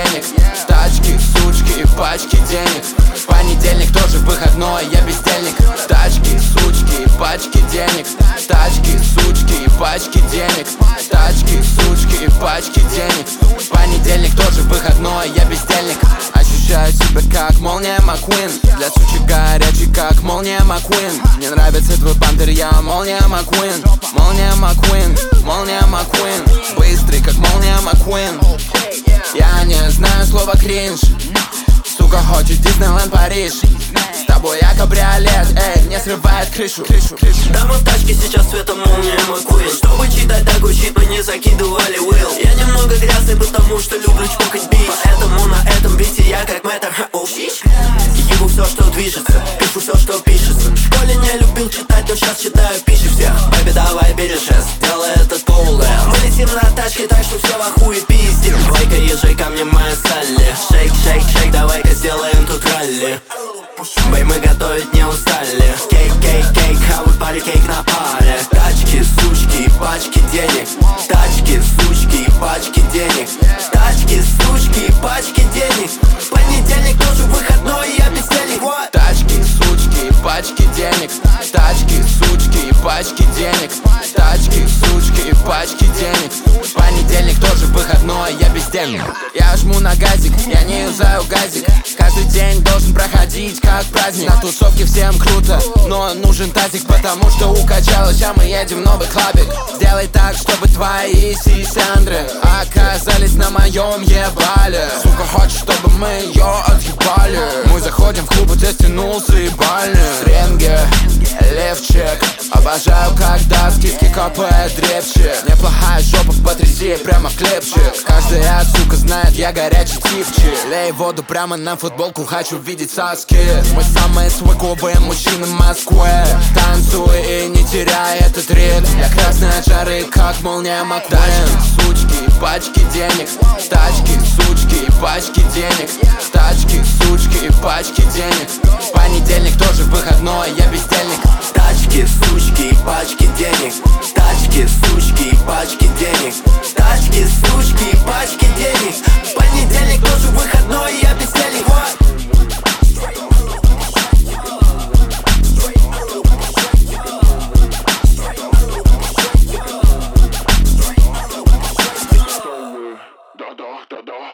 денег. Тачки, сучки и пачки денег. Понедельник тоже выходной, я бездельник. Тачки, сучки и пачки денег. Тачки, сучки и пачки денег. Тачки, сучки и пачки денег. Понедельник тоже выходной, я бездельник. Ощущаю себя как молния Маккуин. Для сучек горячий как молния Маккуин. Мне нравится твой пантер, я молния Маккуин. Молния Маккуин, молния Маккуин. Быстрый как молния Маккуин. Я не знаю слова кринж. Сука хочет Диснейленд Париж. С тобой я кабриолет, не срывает крышу. Дама в тачке сейчас цветом молния Маккуин. Чтобы читать так учить, мы не закидывали Уилл. Я немного грязный, потому что люблю чпокать бич. Поэтому на этом бите я как мэтр. Ебу все, что движется, пишу все, что пишется. В школе не любил читать, но сейчас читаю пищи всех. Бэби, давай бери жест, делай этот полдэн. Мы летим на тачке, так что все в ахуе пиздим. Давай-ка езжай ко мне, моя Салли. Шейк, шейк, шейк, давай-ка сделаем тут ралли. Бэй, мы готовить не устали. Кейк, кейк, кейк, а вот пари кейк на паре. Тачки, сучки и пачки денег. Тачки, сучки и пачки денег. Тачки, сучки и пачки денег. Понедельник тоже выходной, я бездельник. Тачки, сучки и пачки денег. Тачки, сучки и пачки денег. Тачки, сучки и пачки денег. Понедельник тоже выходной, я бездельник. Я жму на газик, я не юзаю газик. Каждый день должен проходить как праздник. На тусовке всем круто, но нужен тазик, потому что укачалась, а мы едем в новый клабик. Сделай так, чтобы твои сисяндры оказались на моем ебале. Сука хочет, чтобы мы ее отъебали. Мы заходим в клуб, и ты стянулся и бальный. Ренге, левчик. Обожаю, когда скидки капает дрепчик. Неплохая жопа, потряси прямо в клепчик. Каждая сука знает, я горячий типчик. Лей воду прямо на футболку, хочу видеть соски. Мы самые свековые мужчины в Москве. Танцуй и не теряй этот ритм. Я красный от жары, как молния Маккуин. Тачки, сучки и пачки денег. Тачки, сучки и пачки денег. Тачки, сучки и пачки денег. Понедельник тоже выходной, я бездельник. Тачки, сучки и пачки денег. Тачки, сучки и пачки денег. Тачки, сучки и пачки денег.